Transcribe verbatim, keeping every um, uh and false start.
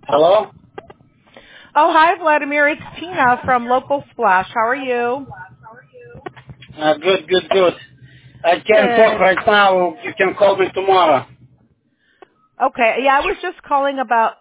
Hello? Oh, hi, Vladimir. It's Tina from Local Splash. How are you? Uh, good, good, good. I can't talk Good. right now. You can call me tomorrow. Okay. Yeah, I was just calling about